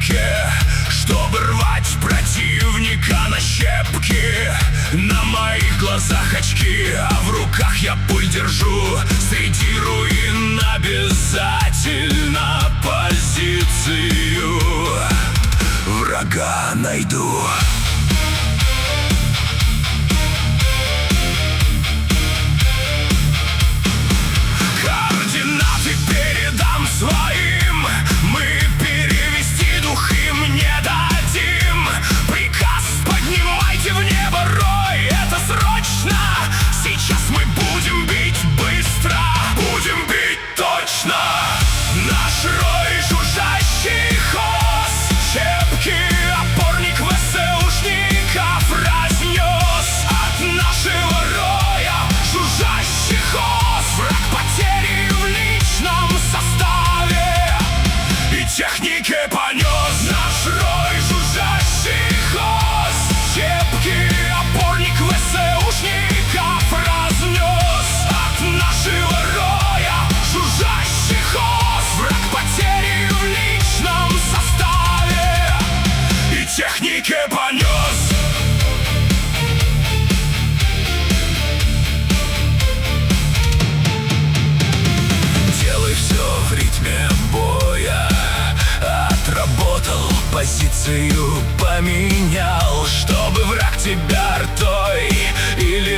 щепке, чтобы рвать противника на щепки. На моих глазах очки, а в руках я пуль держу. Среди руин обязательно позицию врага найду. Координаты передам своим, мы перевести дух им не дадим. Приказ: поднимайте в небо рой, это срочно. Сейчас мы будем бить быстро, будем бить точно. Наш рой жужжащий хоз, щепки опорник ВСУшников разнес. От нашего роя жужжащий хоз, враг потери в личном составе и технике понес. Наш рой жужжащий хоз, щепки опорник ВСУшников разнес. От нашего роя жужжащий хоз, враг потери в личном составе и технике понес. Делай все в ритме боя, отработал, позицию поменял, чтобы враг тебя ртой или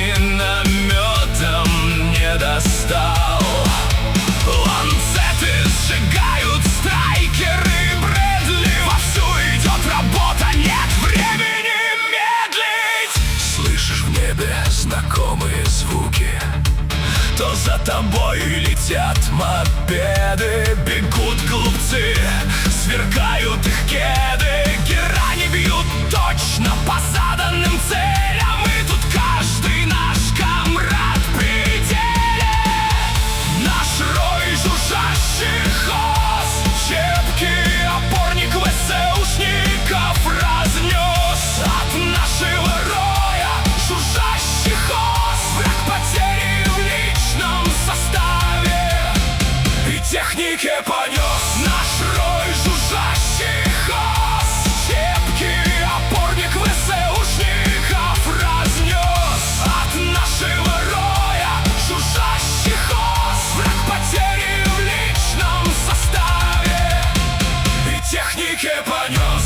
минометом не достал. Ланцеты сжигают страйкеры Брэдли, вовсю идет работа, нет времени медлить. Слышишь в небе знакомые звуки, то за тобой летят мопеды. Бегут глупцы, сверкают их кеды, герани бьют точно по заданным целям. И тут каждый наш комрад в пределе. Наш рой жужжащий хоз, щепки опорник ВСУшников разнес. От нашего роя жужжащий хоз, враг потери в личном составе и технике понес. Наш рой жужжащий хоз, щепки опорник ВСУшников разнес. От нашего роя жужжащий хоз, враг потери в личном составе и технике понес.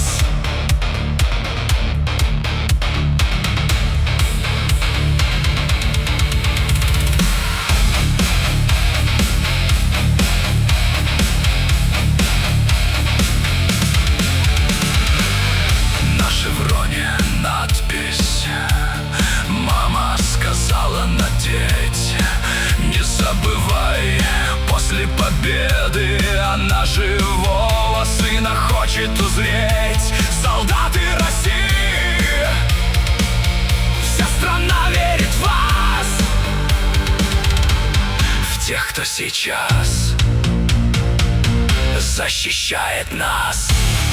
На шевроне надпись, мама сказала надеть. Не забывай, после победы она живого сына хочет узреть. Солдаты России, вся страна верит в вас, в тех, кто сейчас защищает нас.